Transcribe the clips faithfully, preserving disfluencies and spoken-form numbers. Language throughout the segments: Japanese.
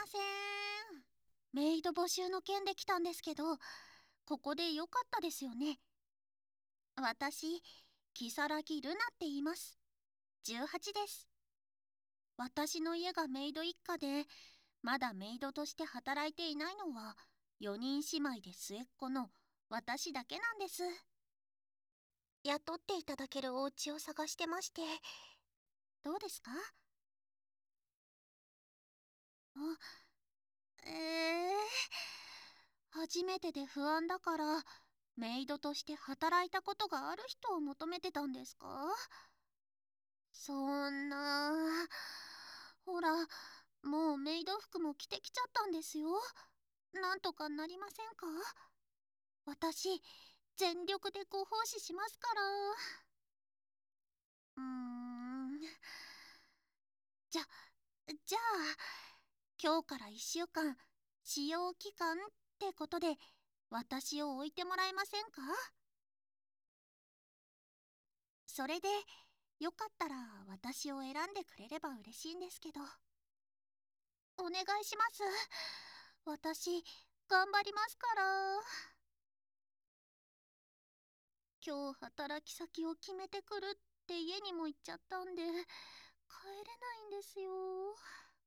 ません。メイド募集の件で来たんですけど、ここでよかったですよね。私、如月ルナって言います。じゅうはちです。私の家がメイド一家で、まだメイドとして働いていないのはよにん姉妹で末っ子の私だけなんです。雇っていただけるお家を探してまして。どうですか？あ、えー、初めてで不安だから、メイドとして働いたことがある人を求めてたんですか？そんな。ほら、もうメイド服も着てきちゃったんですよ。なんとかなりませんか？私、全力でご奉仕しますから。うーん。じゃ、じゃあ、今日からいっしゅうかん、使用期間ってことで、私を置いてもらえませんか？それで、よかったら私を選んでくれれば嬉しいんですけど。お願いします。私、頑張りますから。今日働き先を決めてくるって家にも言っちゃったんで、帰れないんですよ。う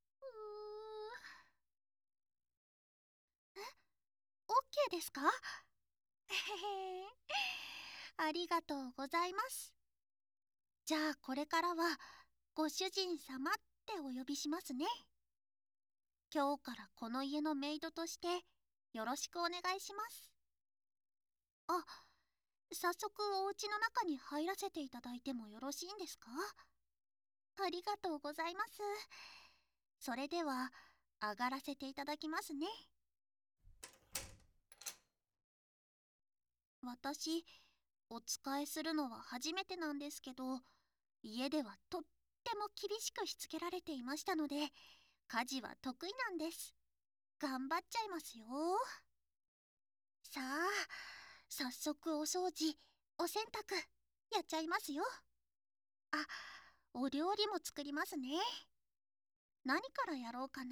ー。え、オッケーですか？へへへ。ありがとうございます。じゃあこれからはご主人様ってお呼びしますね。今日からこの家のメイドとしてよろしくお願いします。あ、早速お家の中に入らせていただいてもよろしいんですか？ありがとうございます。それでは上がらせていただきますね。私、お仕えするのは初めてなんですけど、家ではとっても厳しくしつけられていましたので、家事は得意なんです。頑張っちゃいますよ。さあ、早速お掃除、お洗濯、やっちゃいますよ。あ、お料理も作りますね。何からやろうかな。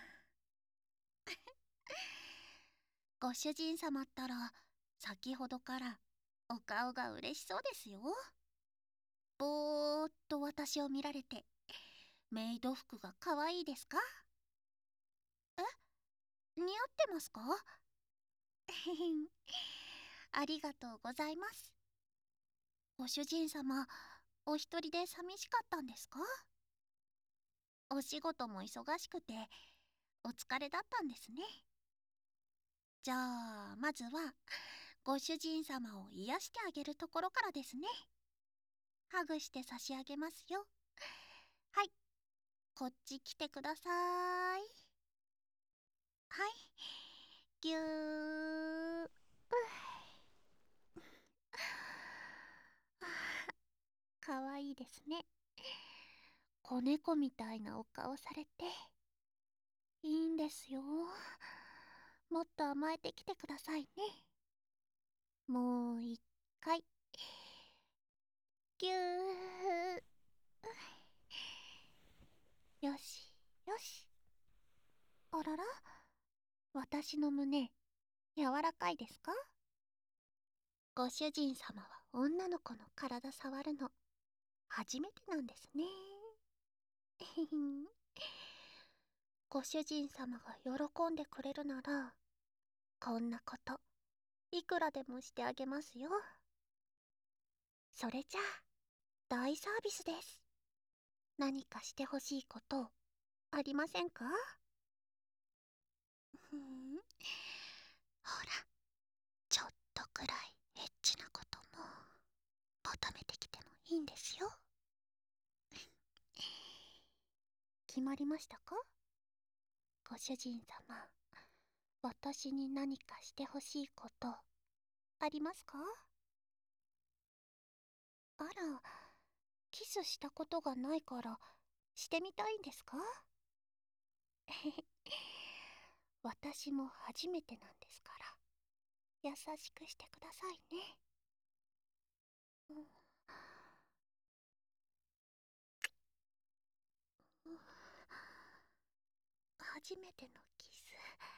ご主人様ったら、先ほどからお顔が嬉しそうですよ。ぼーっと私を見られて、メイド服が可愛いですか？え、似合ってますか？ありがとうございます。ご主人様、お一人で寂しかったんですか？お仕事も忙しくて、お疲れだったんですね。じゃあ、まずは、ご主人様を癒してあげるところからですね。ハグして差し上げますよ。はい、こっち来てください。はい、ぎゅー。うかわいいですね。子猫みたいなお顔されて。いいんですよ。もっと甘えてきてくださいね。もう一回。ぎゅー。よし、よし。あらら、私の胸、柔らかいですか？ご主人様は女の子の体触るの、初めてなんですね。ご主人様が喜んでくれるなら、こんなこと、いくらでもしてあげますよ。それじゃあ、大サービスです。何かしてほしいことありませんか？ふん。ほら、ちょっとくらいエッチなことも求めてきてもいいんですよ。決まりましたか？ご主人様、私に何かしてほしいことありますか？あら、キスしたことがないからしてみたいんですか？私も初めてなんですから、優しくしてくださいね。うん、 初めてのキス。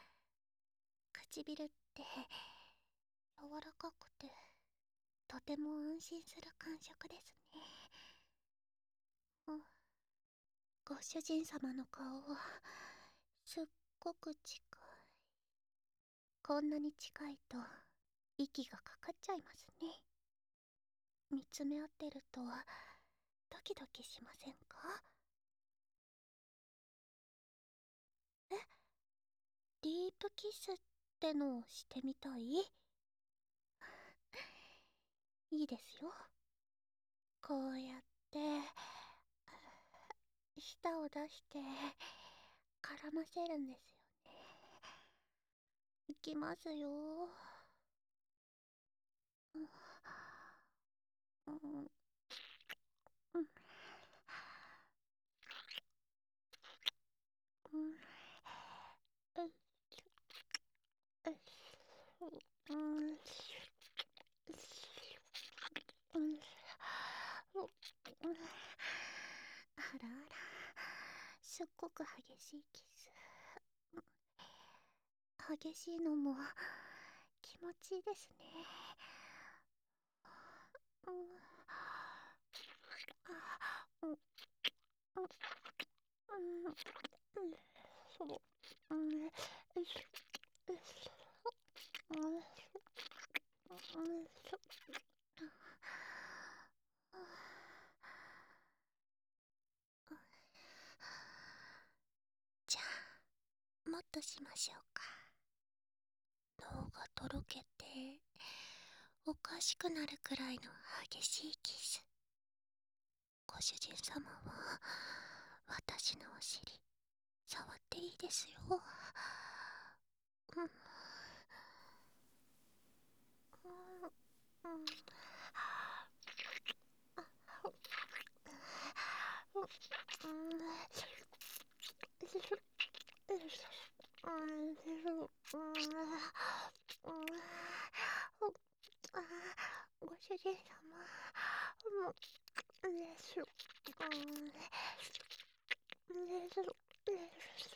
唇って柔らかくてとても安心する感触ですね。うん、ご主人様の顔はすっごく近い。こんなに近いと息がかかっちゃいますね。見つめ合ってるとドキドキしませんか？え、ディープキスってのをしてみたい？いいですよ。こうやって舌を出して絡ませるんですよね。いきますよ。うん、うん、うん、うん、うん、うん、あらあら、すっごく激しいキス。激しいのも気持ちいいですね。うん、うん、うん、うん、そう、うん、よいしょ、よいしょ、うん、よいしょ。じゃあ、もっとしましょうか。脳がとろけておかしくなるくらいの激しいキス。ご主人様は私のお尻触っていいですよ。うん、うん、うん、ご主人様、もう、です。うん、です。です。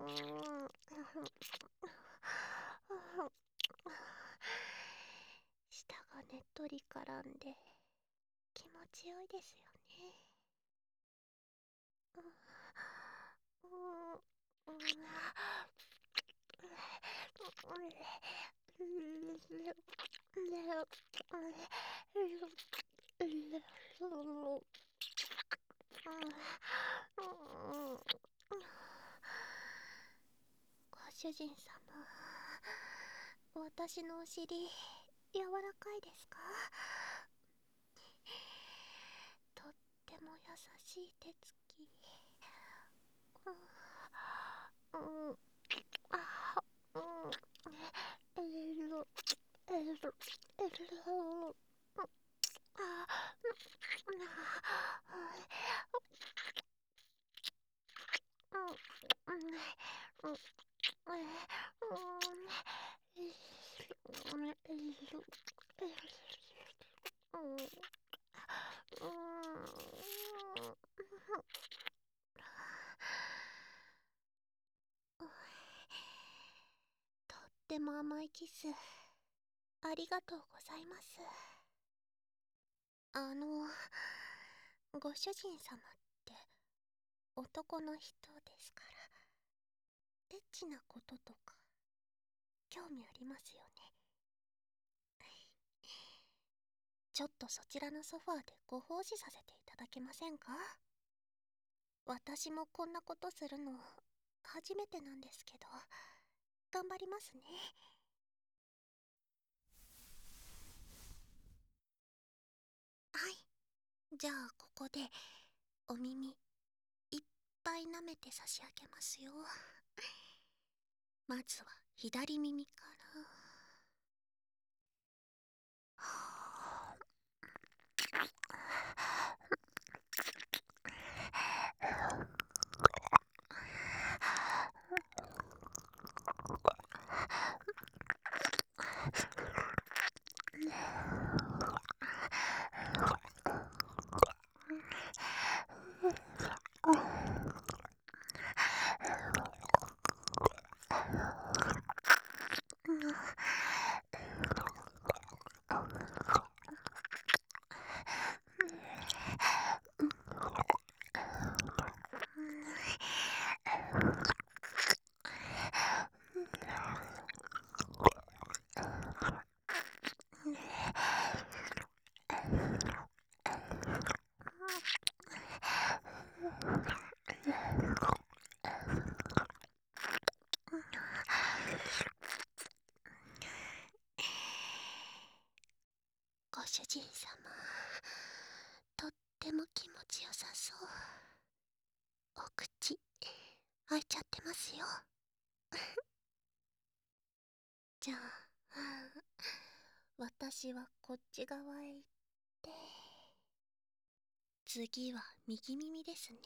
舌がねっとり絡んで気持ちよいですよね。うん、うん、うん、ご主人様、私のお尻柔らかいですか？とっても優しい手つき。うん、うん、あ、うん、える、える、える、あ、とっても甘いキスありがとうございます。あの、ご主人様って男の人ですから、エッチなこととか興味ありますよね。ちょっとそちらのソファーでご奉仕させていただけませんか？私もこんなことするの初めてなんですけど、頑張りますね。はい、じゃあここでお耳いっぱい舐めて差し上げますよ。まずは左耳から。 ちよさそう。お口開いちゃってますよ。じゃあ私はこっち側へ行って、次は右耳ですね。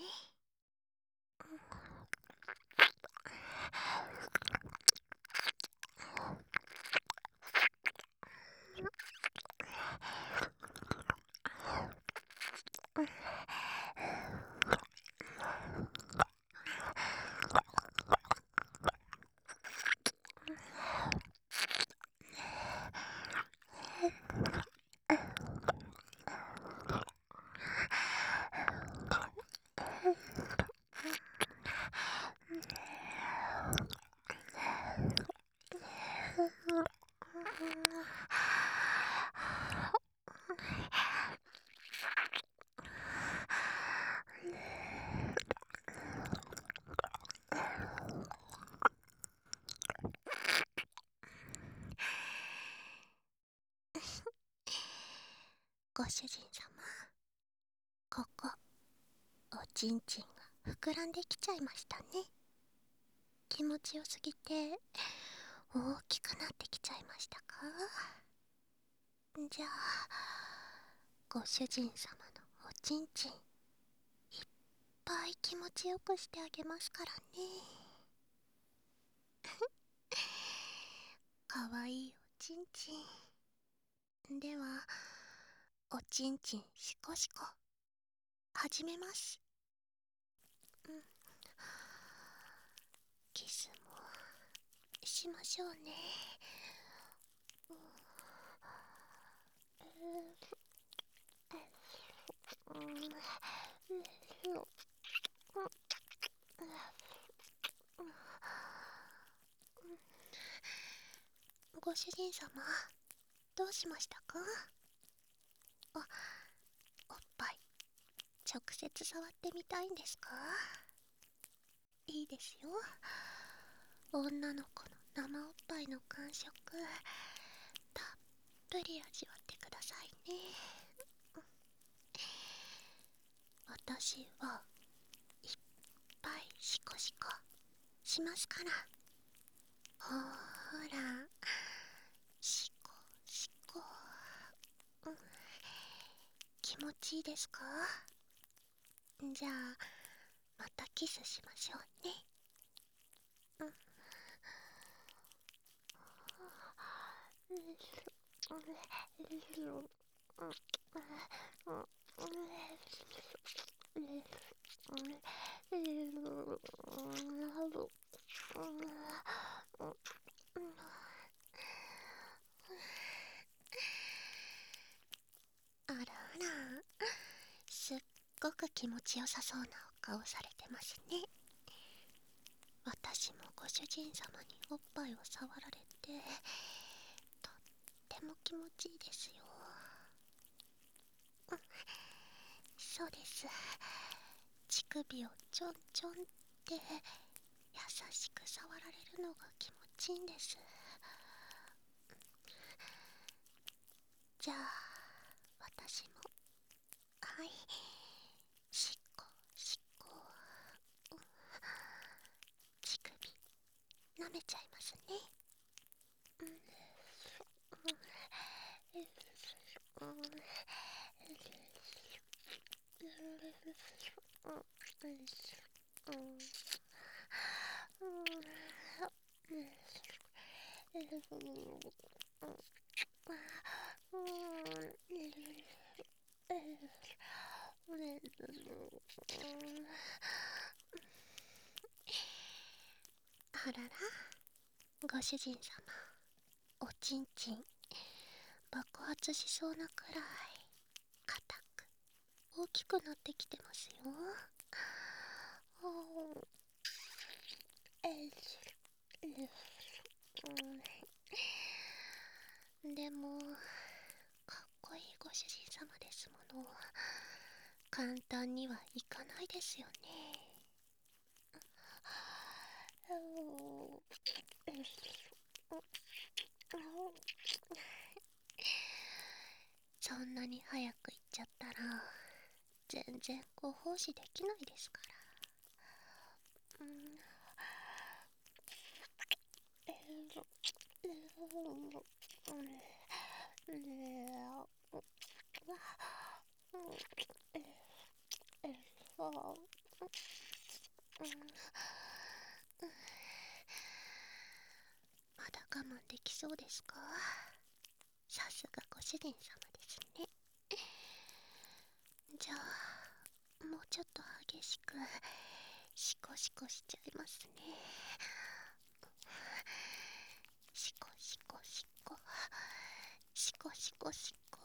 ご主人様、ここおちんちんが膨らんできちゃいましたね。気持ちよすぎて大きくなってきちゃいましたか？じゃあご主人様のおちんちんいっぱい気持ちよくしてあげますからね。かわいいおちんちんでは、おちんちんしこしこ始めます。うん、キスもしましょうね。ご主人様、どうしましたか？あ、おっぱい直接触ってみたいんですか？いいですよ。女の子の生おっぱいの感触たっぷり味わってくださいね。私はいっぱいシコシコしますから。ほーら、シコシコ、うん、気持ちいいですか？じゃあまたキスしましょうね。うん、あらあら、すっごく気持ちよさそうなお顔されてますね。私もご主人様におっぱいを触られてとっても気持ちいいですよ。うん、そうです。乳首をちょんちょんって優しく触られるのが気持ちいいんです。じゃあ私も、はい、しっこしっこ、うん、乳首舐めちゃいますね。うん、うん、うん、あらら、ご主人様、おちんちん爆発しそうなくらい硬く大きくなってきてますよ。でもかっこいいご主人様ですもの。簡単にはいかないですよね。そんなに早く行っちゃったら全然ご奉仕できないですから。うん。えーえーえーえーまだ我慢できそうですか？さすがご主人様ですね。じゃあもうちょっと激しくシコシコしちゃいますね。シコシコシコシコシコシコ。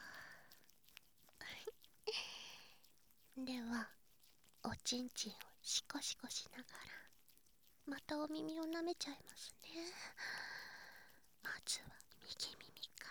ではおちんちんをシコシコしながらまたお耳を舐めちゃいますね。まずは右耳から。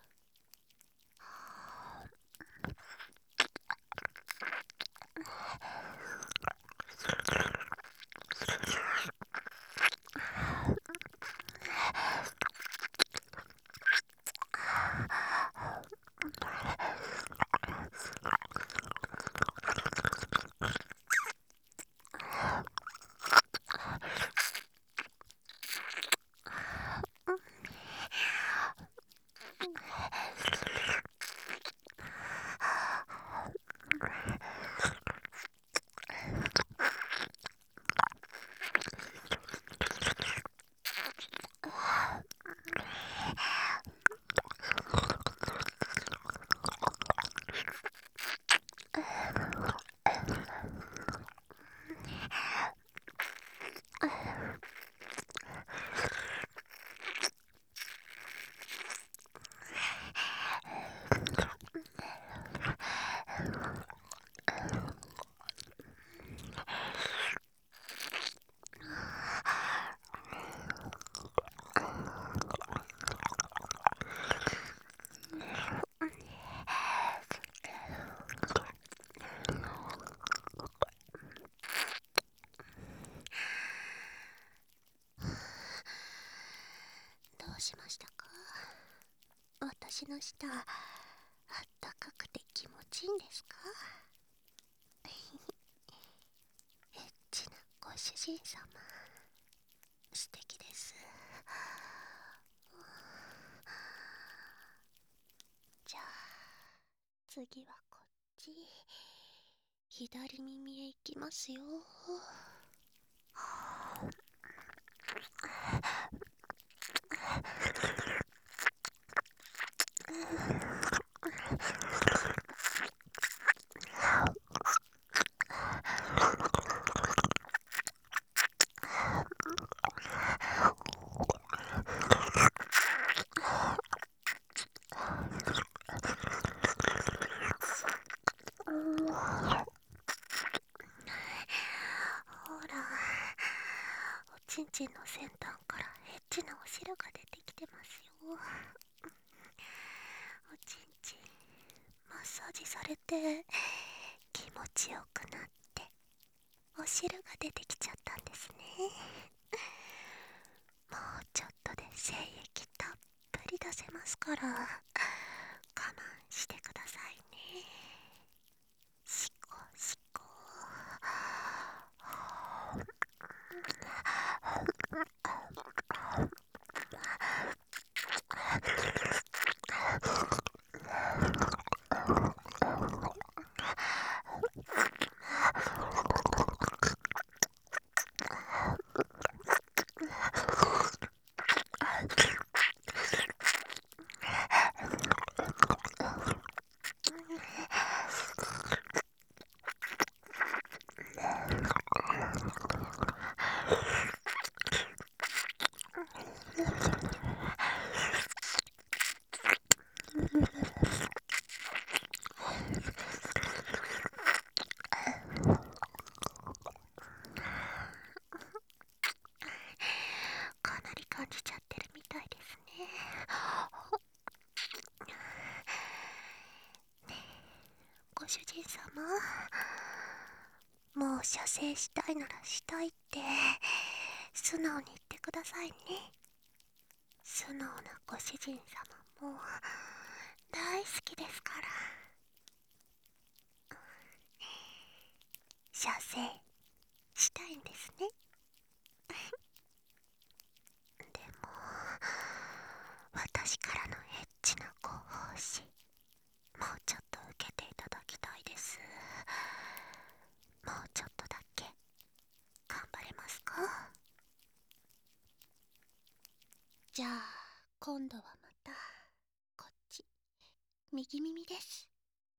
どうしましたか？私の舌あったかくて気持ちいいんですか？エッチなご主人様、素敵です。じゃあ次はこっち、左耳へ行きますよ。ほら、おちんちんの先端からエッチなお汁が出てきてますよ。おちんちんマッサージされて気持ちよくなってお汁が出てきちゃったんですね。もうちょっとで精液たっぷり出せますから我慢してくださいね。シコシコ。かなり感じちゃってるみたいですね。ねえ、ご主人様、もう射精したいならしたいって素直に言ってくださいね。素直なご主人様も大好きですから。 射精したいんですね。でも私からのエッチなご奉仕、もうちょっと受けていただきたいです。もうちょっとだけ頑張れますか？じゃあ今度はまたこっち、右耳です。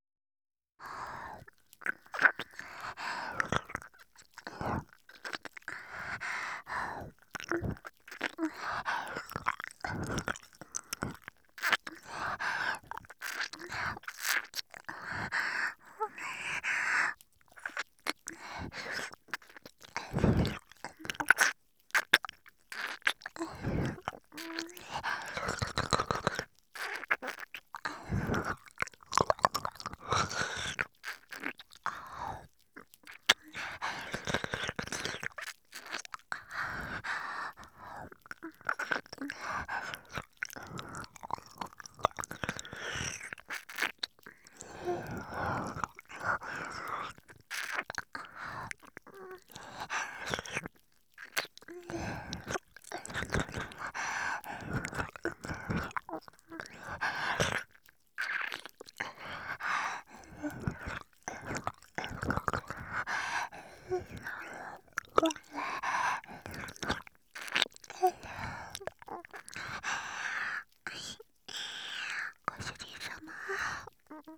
ご主人様、もう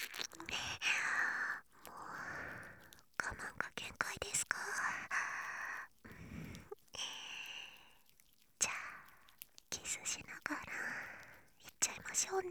我慢が限界ですか？じゃあキスしながらいっちゃいましょうね。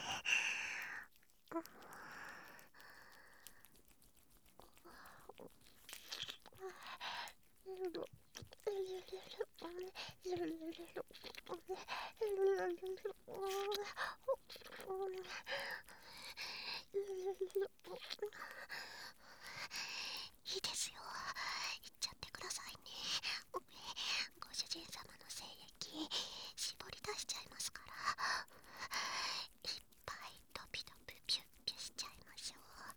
いいですよ、いっちゃってくださいね。ご主人様の精液絞り出しちゃいますから、いっぱいドピドピピュッピュしちゃいましょ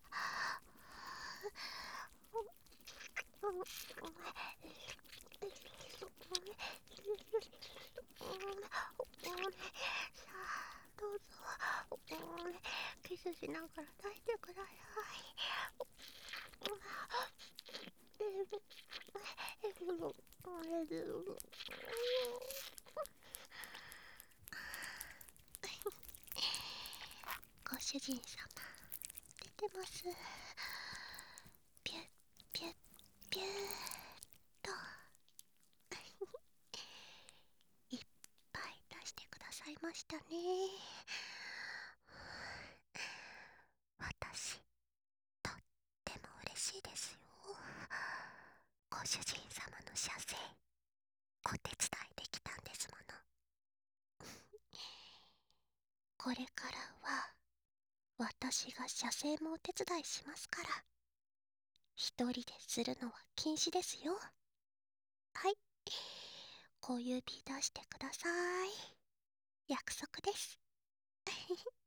う。さあどうぞ、キスしながら出してください。ご主人様出てます。ピュッピュッピューっといっぱい出してくださいましたね。私とっても嬉しいですよ。ご主人様の射精お手伝いできたんですもの。これからは私が射精もお手伝いしますから、一人でするのは禁止ですよ。はい、小指出してください。約束です。